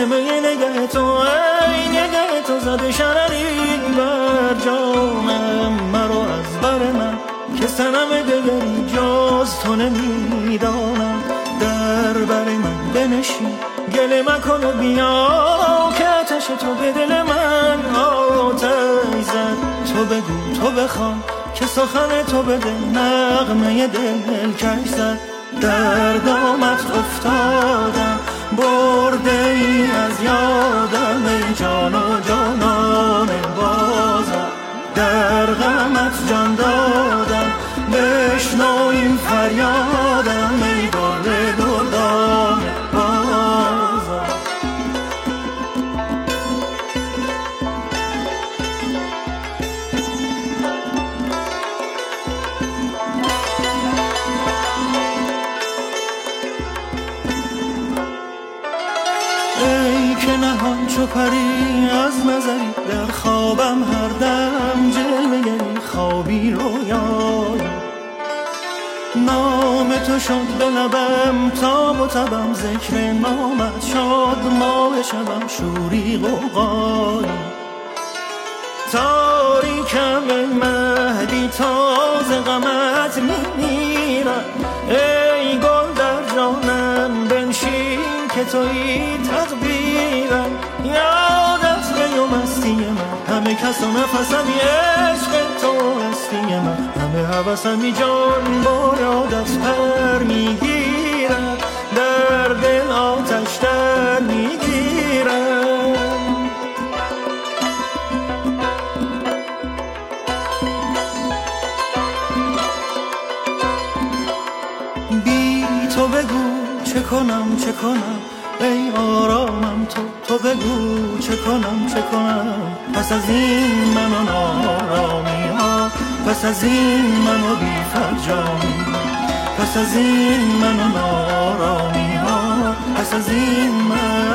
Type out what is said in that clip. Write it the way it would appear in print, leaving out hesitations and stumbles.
خیمه نگه تو ای نگه تو زده شرری بر جانم مرا از بر من که سنم دگری جز تو نمیدانم در بر من بنشین گله مکن و بیا که آتش تو به دل من آتش زد تو بگو تو بخوان که سخن تو بده نغمه دل کش زد در دامت افتادم برده ای از یادم ای جان و جانان بازم در غمت جان دادم بشنو این فریادم ای درد دردان بازم ای که نهان چو پری از نظری در خوابم هر دم جلوه گری خوابی رویایی نام تو شد به لبم تاب و تبم ذکر نامت شد ماه شبم شوری غوغایی تاریکم ای مهدی تازه غمت میمیرم ای گل در جانم بنشین که تویی تقدیرم یادت بیو مستی من همه کس و نفسمی عشق تو هستی من همه حوثمی جان با یادت پر میگیرم در دل آتش در میگیرم بی تو بگو چه کنم چه کنم ای آرامم تو بگو چه کنم پس از این من و نارامی ها پس از این من و بی فرجامی پس از این من و نارامی ها پس از این من